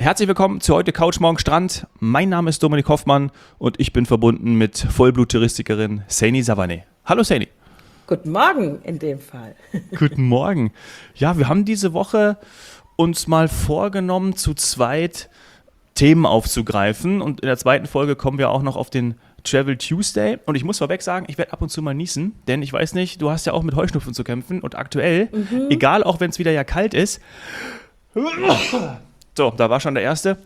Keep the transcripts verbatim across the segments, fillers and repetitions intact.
Herzlich willkommen zu heute Couch Morgen Strand. Mein Name ist Dominik Hoffmann und ich bin verbunden mit Vollblut-Touristikerin Saini Savane. Hallo Saini. Guten Morgen in dem Fall. Guten Morgen. Ja, wir haben diese Woche uns mal vorgenommen, zu zweit Themen aufzugreifen. Und in der zweiten Folge kommen wir auch noch auf den Travel Tuesday. Und ich muss vorweg sagen, ich werde ab und zu mal niesen, denn ich weiß nicht, du hast ja auch mit Heuschnupfen zu kämpfen. Und aktuell, mhm. egal, auch wenn es wieder ja kalt ist, so, da war schon der erste.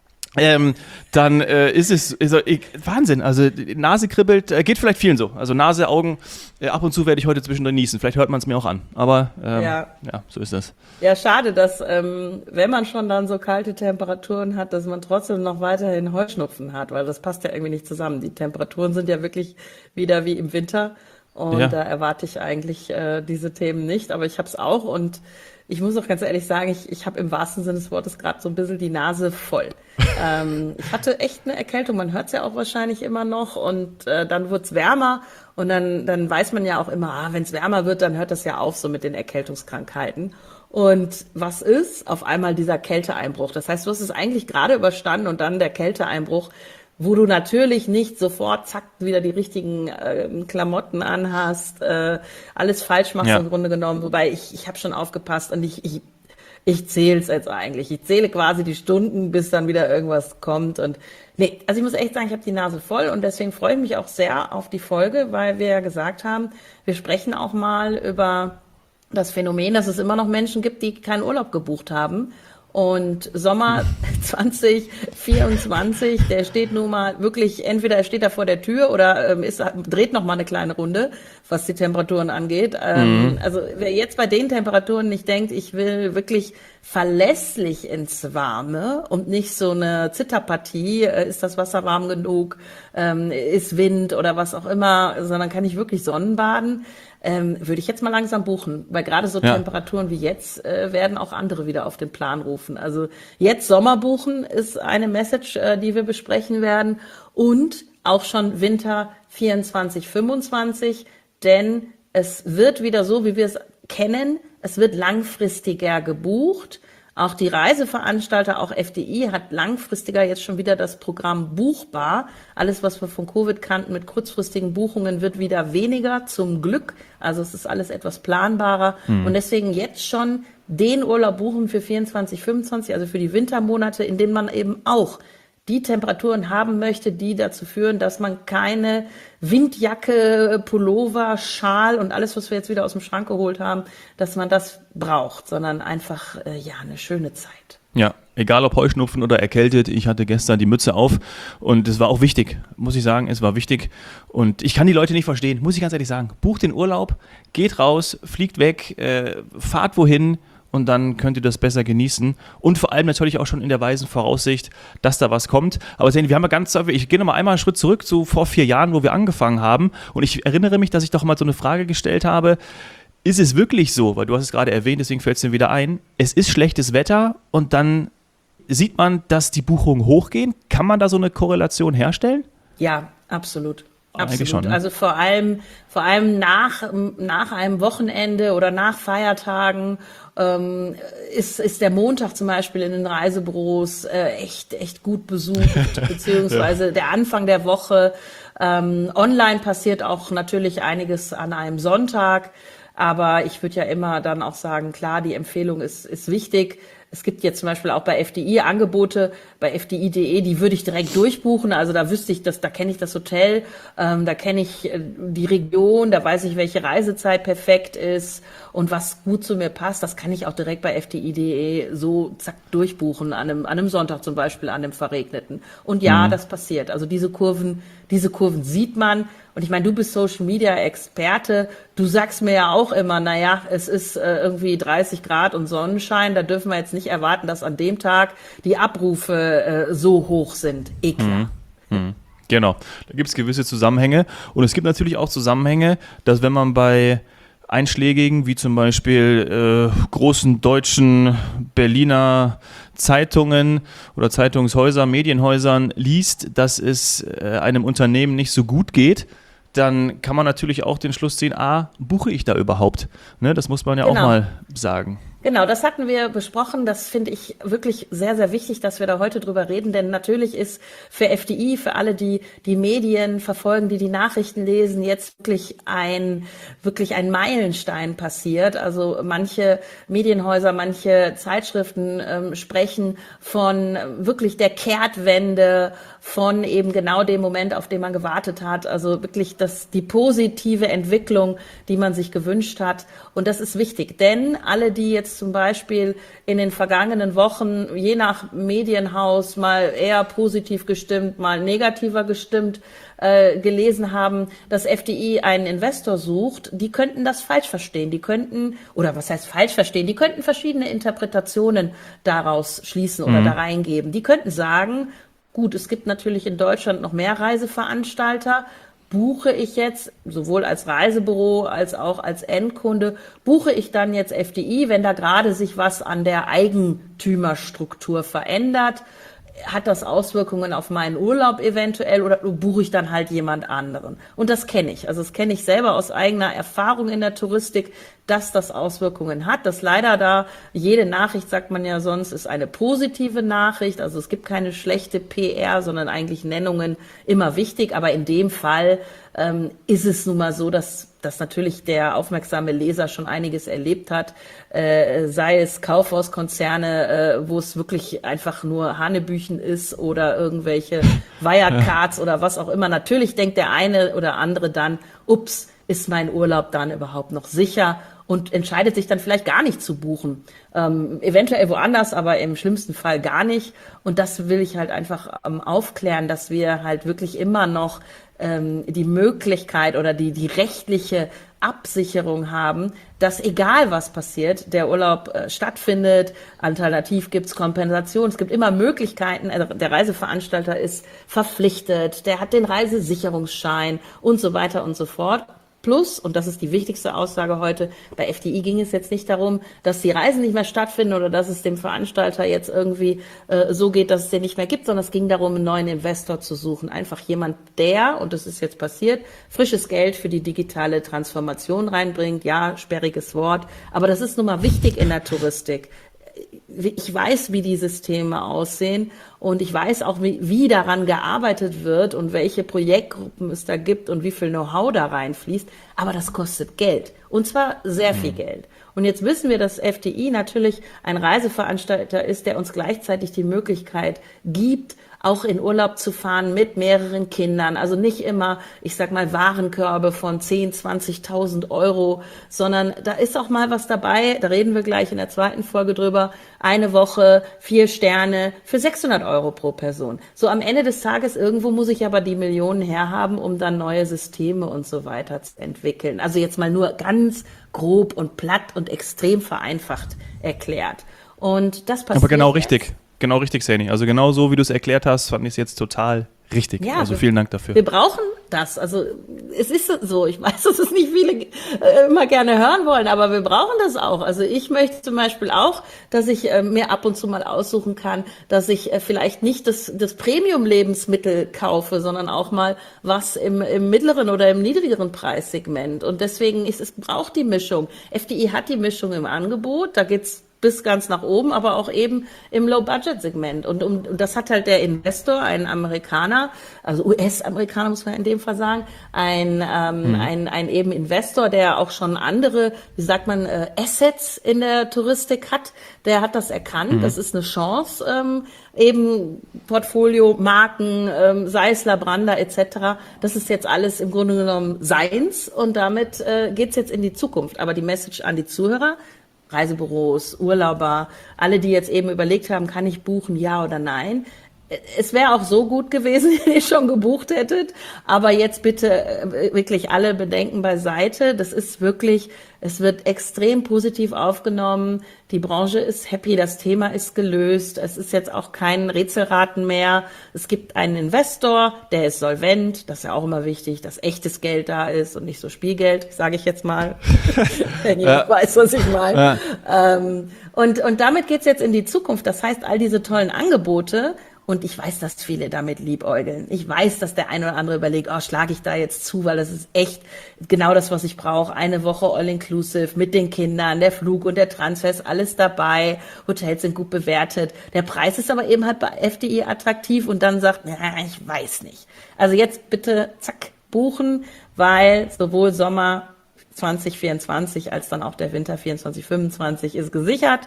Ähm, dann äh, ist es ist, äh, Wahnsinn, also die Nase kribbelt, äh, geht vielleicht vielen so, also Nase, Augen, äh, ab und zu werde ich heute zwischendrin niesen, vielleicht hört man es mir auch an, aber ähm, ja. ja, so ist das. Ja, schade, dass ähm, wenn man schon dann so kalte Temperaturen hat, dass man trotzdem noch weiterhin Heuschnupfen hat, weil das passt ja irgendwie nicht zusammen. Die Temperaturen sind ja wirklich wieder wie im Winter und ja. da erwarte ich eigentlich äh, diese Themen nicht, aber ich habe es auch und ich muss auch ganz ehrlich sagen, ich, ich habe im wahrsten Sinne des Wortes gerade so ein bisschen die Nase voll. ähm, ich hatte echt eine Erkältung, man hört es ja auch wahrscheinlich immer noch und äh, dann wird's wärmer und dann, dann weiß man ja auch immer, ah, wenn es wärmer wird, dann hört das ja auf so mit den Erkältungskrankheiten. Und was ist? Auf einmal dieser Kälteeinbruch. Das heißt, du hast es eigentlich gerade überstanden und dann der Kälteeinbruch, wo du natürlich nicht sofort zack wieder die richtigen äh, Klamotten anhast, äh, alles falsch machst ja. im Grunde genommen. Wobei ich ich habe schon aufgepasst und ich ich ich zähle es jetzt eigentlich. Ich zähle quasi die Stunden, bis dann wieder irgendwas kommt. Und nee, also ich muss echt sagen, ich habe die Nase voll und deswegen freue ich mich auch sehr auf die Folge, weil wir ja gesagt haben, wir sprechen auch mal über das Phänomen, dass es immer noch Menschen gibt, die keinen Urlaub gebucht haben. Und Sommer zwanzig vierundzwanzig, der steht nun mal wirklich, entweder er steht da vor der Tür oder ähm, ist, dreht noch mal eine kleine Runde, was die Temperaturen angeht. Ähm, mhm. Also wer jetzt bei den Temperaturen nicht denkt, ich will wirklich verlässlich ins Warme und nicht so eine Zitterpartie, äh, ist das Wasser warm genug, ähm, ist Wind oder was auch immer, sondern kann ich wirklich Sonnenbaden, Ähm, würde ich jetzt mal langsam buchen, weil gerade so ja. Temperaturen wie jetzt äh, werden auch andere wieder auf den Plan rufen. Also jetzt Sommer buchen ist eine Message, äh, die wir besprechen werden und auch schon Winter vierundzwanzig fünfundzwanzig, denn es wird wieder so, wie wir es kennen, es wird langfristiger gebucht. Auch die Reiseveranstalter, auch F D I hat langfristiger jetzt schon wieder das Programm buchbar. Alles, was wir von Covid kannten mit kurzfristigen Buchungen, wird wieder weniger, zum Glück. Also es ist alles etwas planbarer. Mhm. Und deswegen jetzt schon den Urlaub buchen für vierundzwanzig fünfundzwanzig, also für die Wintermonate, in denen man eben auch die Temperaturen haben möchte, die dazu führen, dass man keine Windjacke, Pullover, Schal und alles, was wir jetzt wieder aus dem Schrank geholt haben, dass man das braucht, sondern einfach, äh, ja, eine schöne Zeit. Ja, egal ob Heuschnupfen oder erkältet, ich hatte gestern die Mütze auf und es war auch wichtig, muss ich sagen, es war wichtig und ich kann die Leute nicht verstehen, muss ich ganz ehrlich sagen. Bucht den Urlaub, geht raus, fliegt weg, äh, fahrt wohin, und dann könnt ihr das besser genießen und vor allem natürlich auch schon in der weisen Voraussicht, dass da was kommt. Aber sehen, wir haben ja ganz, ich gehe noch mal einmal einen Schritt zurück zu vor vier Jahren, wo wir angefangen haben und ich erinnere mich, dass ich doch mal so eine Frage gestellt habe, ist es wirklich so, weil du hast es gerade erwähnt, deswegen fällt es mir wieder ein, es ist schlechtes Wetter und dann sieht man, dass die Buchungen hochgehen. Kann man da so eine Korrelation herstellen? Ja, absolut. Absolut. Schon, ne? Also vor allem, vor allem nach, nach einem Wochenende oder nach Feiertagen ähm, ist, ist der Montag zum Beispiel in den Reisebüros äh, echt, echt gut besucht, beziehungsweise ja. der Anfang der Woche. Ähm, online passiert auch natürlich einiges an einem Sonntag, aber ich würde ja immer dann auch sagen, klar, die Empfehlung ist, ist wichtig. Es gibt jetzt zum Beispiel auch bei F D I Angebote, bei f d i punkt de, die würde ich direkt durchbuchen. Also da wüsste ich, dass, da kenne ich das Hotel, ähm, da kenne ich äh, die Region, da weiß ich, welche Reisezeit perfekt ist und was gut zu mir passt. Das kann ich auch direkt bei f d i punkt de so zack durchbuchen, an einem, an einem Sonntag zum Beispiel, an einem verregneten. Und ja, mhm. das passiert. Also diese Kurven, diese Kurven sieht man. Und ich meine, du bist Social Media Experte. Du sagst mir ja auch immer, naja, es ist äh, irgendwie dreißig Grad und Sonnenschein. Da dürfen wir jetzt nicht erwarten, dass an dem Tag die Abrufe äh, so hoch sind. Eh klar. Mhm. Mhm. Genau. Da gibt es gewisse Zusammenhänge. Und es gibt natürlich auch Zusammenhänge, dass wenn man bei einschlägigen, wie zum Beispiel äh, großen deutschen Berliner Zeitungen oder Zeitungshäuser, Medienhäusern liest, dass es äh, einem Unternehmen nicht so gut geht, dann kann man natürlich auch den Schluss ziehen, ah, buche ich da überhaupt? Ne, das muss man ja genau. auch mal sagen. Genau, das hatten wir besprochen. Das finde ich wirklich sehr, sehr wichtig, dass wir da heute drüber reden. Denn natürlich ist für F D I, für alle, die die Medien verfolgen, die die Nachrichten lesen, jetzt wirklich ein, wirklich ein Meilenstein passiert. Also manche Medienhäuser, manche Zeitschriften ähm, sprechen von wirklich der Kehrtwende, von eben genau dem Moment, auf den man gewartet hat. Also wirklich das, die positive Entwicklung, die man sich gewünscht hat. Und das ist wichtig, denn alle, die jetzt zum Beispiel in den vergangenen Wochen je nach Medienhaus mal eher positiv gestimmt, mal negativer gestimmt äh, gelesen haben, dass F D I einen Investor sucht, die könnten das falsch verstehen. Die könnten, oder was heißt falsch verstehen, die könnten verschiedene Interpretationen daraus schließen oder mhm. da reingeben. Die könnten sagen, gut, es gibt natürlich in Deutschland noch mehr Reiseveranstalter. Buche ich jetzt, sowohl als Reisebüro als auch als Endkunde, buche ich dann jetzt F D I, wenn da gerade sich was an der Eigentümerstruktur verändert? Hat das Auswirkungen auf meinen Urlaub eventuell oder buche ich dann halt jemand anderen? Und das kenne ich. Also das kenne ich selber aus eigener Erfahrung in der Touristik, dass das Auswirkungen hat. Dass leider da jede Nachricht, sagt man ja sonst, ist eine positive Nachricht. Also es gibt keine schlechte P R, sondern eigentlich Nennungen immer wichtig. Aber in dem Fall ähm, ist es nun mal so, dass dass natürlich der aufmerksame Leser schon einiges erlebt hat, äh, sei es Kaufhauskonzerne, äh, wo es wirklich einfach nur Hanebüchen ist oder irgendwelche Wirecards oder was auch immer. Natürlich denkt der eine oder andere dann, ups, ist mein Urlaub dann überhaupt noch sicher? Und entscheidet sich dann vielleicht gar nicht zu buchen. Ähm, eventuell woanders, aber im schlimmsten Fall gar nicht. Und das will ich halt einfach ähm, aufklären, dass wir halt wirklich immer noch ähm, die Möglichkeit oder die, die rechtliche Absicherung haben, dass egal was passiert, der Urlaub äh, stattfindet. Alternativ gibt's Kompensation. Es gibt immer Möglichkeiten. Also der Reiseveranstalter ist verpflichtet, der hat den Reisesicherungsschein und so weiter und so fort. Plus, und das ist die wichtigste Aussage heute, bei F D I ging es jetzt nicht darum, dass die Reisen nicht mehr stattfinden oder dass es dem Veranstalter jetzt irgendwie äh, so geht, dass es den nicht mehr gibt, sondern es ging darum, einen neuen Investor zu suchen. Einfach jemand, der, und das ist jetzt passiert, frisches Geld für die digitale Transformation reinbringt. Ja, sperriges Wort, aber das ist nun mal wichtig in der Touristik. Ich weiß, wie die Systeme aussehen und ich weiß auch, wie, wie daran gearbeitet wird und welche Projektgruppen es da gibt und wie viel Know-how da reinfließt. Aber das kostet Geld und zwar sehr viel Geld. Und jetzt wissen wir, dass F D I natürlich ein Reiseveranstalter ist, der uns gleichzeitig die Möglichkeit gibt, auch in Urlaub zu fahren mit mehreren Kindern. Also nicht immer, ich sag mal, Warenkörbe von zehn, zwanzigtausend Euro, sondern da ist auch mal was dabei, da reden wir gleich in der zweiten Folge drüber, eine Woche, vier Sterne für sechshundert Euro pro Person. So am Ende des Tages, irgendwo muss ich aber die Millionen herhaben, um dann neue Systeme und so weiter zu entwickeln. Also jetzt mal nur ganz grob und platt und extrem vereinfacht erklärt. Und das passiert. Aber genau jetzt. richtig. Genau richtig, Sani. Also genau so, wie du es erklärt hast, fand ich es jetzt total richtig. Ja, also wir, vielen Dank dafür. Wir brauchen das. Also es ist so, ich weiß, dass es nicht viele äh, immer gerne hören wollen, aber wir brauchen das auch. Also ich möchte zum Beispiel auch, dass ich äh, mir ab und zu mal aussuchen kann, dass ich äh, vielleicht nicht das, das Premium-Lebensmittel kaufe, sondern auch mal was im, im mittleren oder im niedrigeren Preissegment. Und deswegen ist es braucht die Mischung. F D I hat die Mischung im Angebot. Da geht's bis ganz nach oben, aber auch eben im Low-Budget-Segment. Und, und, und das hat halt der Investor, ein Amerikaner, also U S-Amerikaner muss man in dem Fall sagen, ein, ähm, mhm. ein, ein eben Investor, der auch schon andere, wie sagt man, äh, Assets in der Touristik hat, der hat das erkannt. Mhm. Das ist eine Chance, ähm, eben Portfolio, Marken, ähm, sei es Labranda et cetera. Das ist jetzt alles im Grunde genommen seins und damit äh, geht's jetzt in die Zukunft. Aber die Message an die Zuhörer: Reisebüros, Urlauber, alle, die jetzt eben überlegt haben, kann ich buchen, ja oder nein. Es wäre auch so gut gewesen, wenn ihr schon gebucht hättet, aber jetzt bitte wirklich alle Bedenken beiseite. Das ist wirklich, es wird extrem positiv aufgenommen. Die Branche ist happy, das Thema ist gelöst. Es ist jetzt auch kein Rätselraten mehr. Es gibt einen Investor, der ist solvent. Das ist ja auch immer wichtig, dass echtes Geld da ist und nicht so Spielgeld, sage ich jetzt mal, wenn jemand ja. weiß, was ich meine. Ja. Und, und damit geht's jetzt in die Zukunft. Das heißt, all diese tollen Angebote Und ich weiß, dass viele damit liebäugeln. Ich weiß, dass der eine oder andere überlegt, oh, schlage ich da jetzt zu, weil das ist echt genau das, was ich brauche. Eine Woche all-inclusive mit den Kindern, der Flug und der Transfer ist alles dabei. Hotels sind gut bewertet. Der Preis ist aber eben halt bei F D I attraktiv und dann sagt, na, ich weiß nicht. Also jetzt bitte, zack, buchen, weil sowohl Sommer zwanzig vierundzwanzig als dann auch der Winter vierundzwanzig fünfundzwanzig ist gesichert.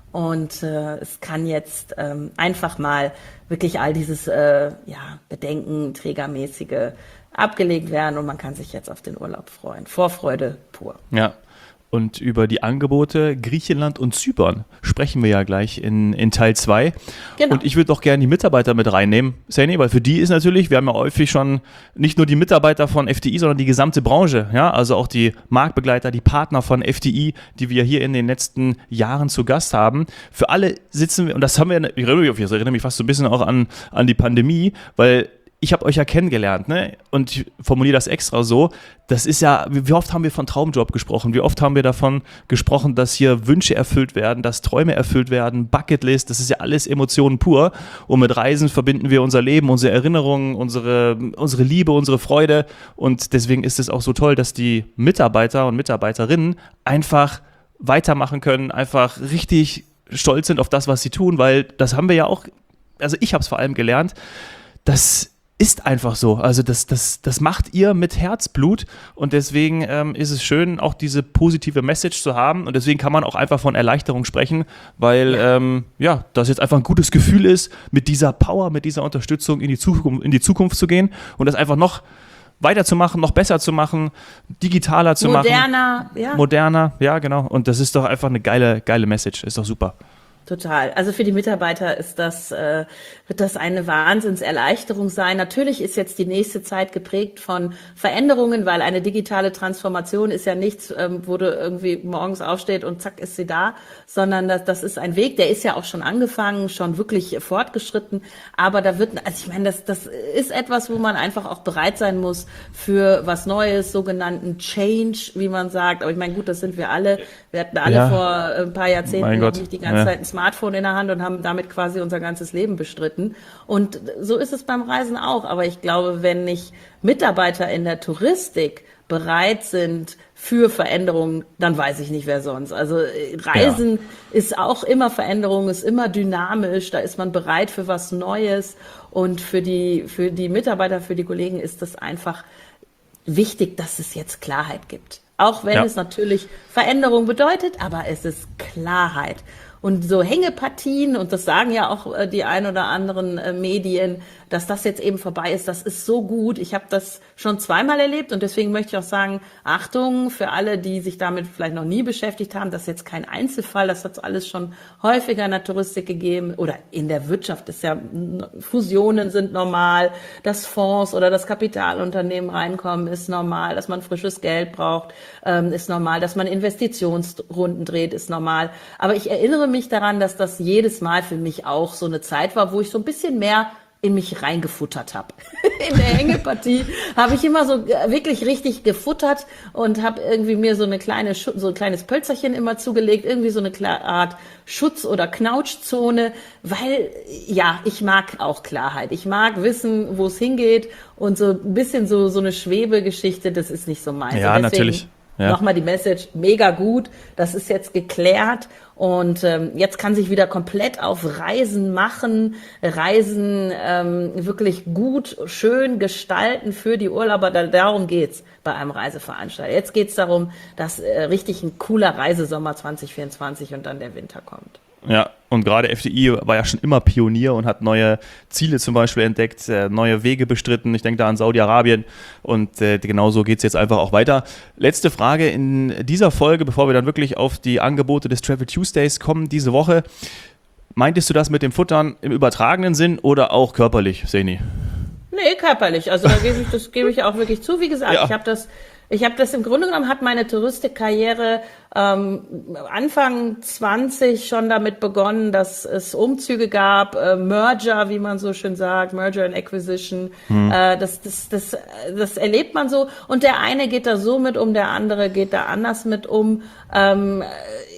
Und äh, es kann jetzt ähm, einfach mal wirklich all dieses äh, ja, Bedenken, Trägermäßige abgelegt werden und man kann sich jetzt auf den Urlaub freuen. Vorfreude pur. Ja. Und über die Angebote Griechenland und Zypern sprechen wir ja gleich in, in Teil zwei. Genau. Und ich würde doch gerne die Mitarbeiter mit reinnehmen, Saini, weil für die ist natürlich, wir haben ja häufig schon nicht nur die Mitarbeiter von F D I, sondern die gesamte Branche, ja, also auch die Marktbegleiter, die Partner von F D I, die wir hier in den letzten Jahren zu Gast haben. Für alle sitzen wir, und das haben wir, ich erinnere mich fast so ein bisschen auch an, an die Pandemie, weil ich habe euch ja kennengelernt, ne? Und ich formuliere das extra so, das ist ja, wie oft haben wir von Traumjob gesprochen, wie oft haben wir davon gesprochen, dass hier Wünsche erfüllt werden, dass Träume erfüllt werden, Bucketlist, das ist ja alles Emotionen pur und mit Reisen verbinden wir unser Leben, unsere Erinnerungen, unsere, unsere Liebe, unsere Freude und deswegen ist es auch so toll, dass die Mitarbeiter und Mitarbeiterinnen einfach weitermachen können, einfach richtig stolz sind auf das, was sie tun, weil das haben wir ja auch, also ich habe es vor allem gelernt, dass ist einfach so. Also das, das, das macht ihr mit Herzblut und deswegen ähm, ist es schön, auch diese positive Message zu haben und deswegen kann man auch einfach von Erleichterung sprechen, weil ja, ähm, ja das jetzt einfach ein gutes Gefühl ist, mit dieser Power, mit dieser Unterstützung in die Zukunft, in die Zukunft zu gehen und das einfach noch weiterzumachen, noch besser zu machen, digitaler zu moderner, machen. Moderner, ja. Moderner, ja genau. Und das ist doch einfach eine geile, geile Message, ist doch super. Total. Also für die Mitarbeiter ist das, äh, wird das eine Wahnsinnserleichterung sein. Natürlich ist jetzt die nächste Zeit geprägt von Veränderungen, weil eine digitale Transformation ist ja nichts, ähm, wo du irgendwie morgens aufsteht und zack ist sie da, sondern das, das ist ein Weg, der ist ja auch schon angefangen, schon wirklich fortgeschritten. Aber da wird, also ich meine, das, das ist etwas, wo man einfach auch bereit sein muss für was Neues, sogenannten Change, wie man sagt. Aber ich meine, gut, das sind wir alle. Wir hatten alle ja, vor ein paar Jahrzehnten noch nicht die ganze ja. Zeit ein Smartphone in der Hand und haben damit quasi unser ganzes Leben bestritten. Und so ist es beim Reisen auch. Aber ich glaube, wenn nicht Mitarbeiter in der Touristik bereit sind für Veränderungen, dann weiß ich nicht, wer sonst. Also Reisen ja. ist auch immer Veränderung, ist immer dynamisch. Da ist man bereit für was Neues. Und für die, für die Mitarbeiter, für die Kollegen ist es einfach wichtig, dass es jetzt Klarheit gibt. Auch wenn ja. es natürlich Veränderung bedeutet, aber es ist Klarheit. Und so Hängepartien, und das sagen ja auch äh, die ein oder anderen äh, Medien, dass das jetzt eben vorbei ist, das ist so gut. Ich habe das schon zweimal erlebt und deswegen möchte ich auch sagen, Achtung für alle, die sich damit vielleicht noch nie beschäftigt haben, das ist jetzt kein Einzelfall, das hat es alles schon häufiger in der Touristik gegeben oder in der Wirtschaft ist ja, Fusionen sind normal, dass Fonds oder das Kapitalunternehmen reinkommen, ist normal, dass man frisches Geld braucht, ähm, ist normal, dass man Investitionsrunden dreht, ist normal. Aber ich erinnere mich daran, dass das jedes Mal für mich auch so eine Zeit war, wo ich so ein bisschen mehr in mich reingefuttert habe. In der Hängepartie habe ich immer so wirklich richtig gefuttert und habe irgendwie mir so eine kleine so ein kleines Pölzerchen immer zugelegt, irgendwie so eine Art Schutz- oder Knautschzone, weil ja, ich mag auch Klarheit. Ich mag wissen, wo es hingeht und so ein bisschen so so eine Schwebegeschichte, das ist nicht so meins. Ja, natürlich. Ja. Nochmal die Message, mega gut, das ist jetzt geklärt und ähm, jetzt kann sich wieder komplett auf Reisen machen, Reisen ähm, wirklich gut, schön gestalten für die Urlauber, da, darum geht's bei einem Reiseveranstalter. Jetzt geht's darum, dass äh, richtig ein cooler Reisesommer zwanzig vierundzwanzig und dann der Winter kommt. Ja, und gerade F D I war ja schon immer Pionier und hat neue Ziele zum Beispiel entdeckt, äh, neue Wege bestritten. Ich denke da an Saudi-Arabien und äh, genauso geht es jetzt einfach auch weiter. Letzte Frage in dieser Folge, bevor wir dann wirklich auf die Angebote des Travel Tuesdays kommen diese Woche. Meintest du das mit dem Futtern im übertragenen Sinn oder auch körperlich, Saini? Nee, körperlich. Also da gebe ich, das gebe ich auch wirklich zu. Wie gesagt, ja. ich habe das... Ich habe das im Grunde genommen, hat meine Touristikkarriere ähm, Anfang zwanzig schon damit begonnen, dass es Umzüge gab, äh, Merger, wie man so schön sagt, Merger and Acquisition. Hm. Äh, das, das, das, das erlebt man so. Und der eine geht da so mit um, der andere geht da anders mit um. Ähm,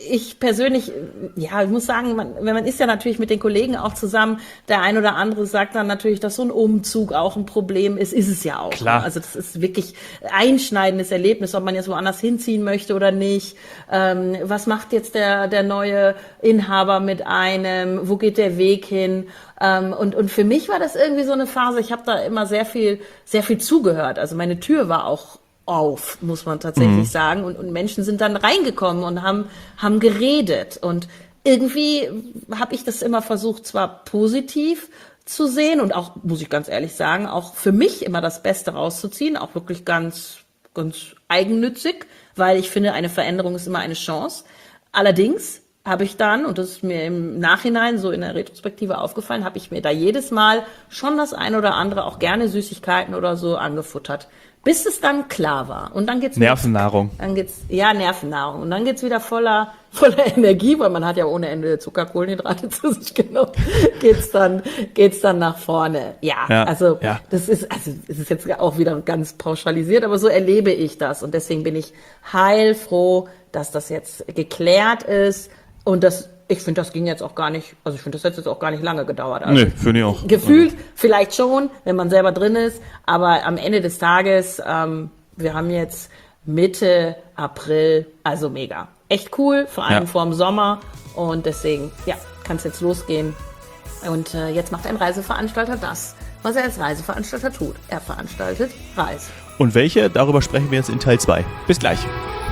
ich persönlich, ja, ich muss sagen, man, wenn man ist ja natürlich mit den Kollegen auch zusammen, der ein oder andere sagt dann natürlich, dass so ein Umzug auch ein Problem ist, ist es ja auch. Klar. Also das ist wirklich einschneidendes Erlebnis, ob man jetzt woanders hinziehen möchte oder nicht. Ähm, was macht jetzt der, der neue Inhaber mit einem? Wo geht der Weg hin? Ähm, und, und für mich war das irgendwie so eine Phase, ich habe da immer sehr viel, sehr viel zugehört. Also meine Tür war auch auf, muss man tatsächlich mhm. sagen. Und, und Menschen sind dann reingekommen und haben, haben geredet. Und irgendwie habe ich das immer versucht, zwar positiv zu sehen und auch, muss ich ganz ehrlich sagen, auch für mich immer das Beste rauszuziehen, auch wirklich ganz, ganz eigennützig, weil ich finde, eine Veränderung ist immer eine Chance. Allerdings habe ich dann, und das ist mir im Nachhinein so in der Retrospektive aufgefallen, habe ich mir da jedes Mal schon das ein oder andere, auch gerne Süßigkeiten oder so, angefuttert. Bis es dann klar war. Und dann geht's Nervennahrung. Wieder, dann geht's, ja, Nervennahrung. Und dann geht's wieder voller, voller Energie, weil man hat ja ohne Ende Zucker, Kohlenhydrate zu sich genommen. Geht's dann, geht's dann nach vorne. Ja, ja also, ja. das ist, also, es ist jetzt auch wieder ganz pauschalisiert, aber so erlebe ich das. Und deswegen bin ich heilfroh, dass das jetzt geklärt ist. Und das, ich finde, das ging jetzt auch gar nicht, also ich finde, das hat jetzt auch gar nicht lange gedauert. Also nee, finde ich auch. Gefühlt also. Vielleicht schon, wenn man selber drin ist, aber am Ende des Tages, ähm, wir haben jetzt Mitte April, also mega. Echt cool, vor allem ja. vor dem Sommer und deswegen, ja, kann es jetzt losgehen. Und äh, jetzt macht ein Reiseveranstalter das, was er als Reiseveranstalter tut. Er veranstaltet Reisen. Und welche? Darüber sprechen wir jetzt in Teil zwei. Bis gleich.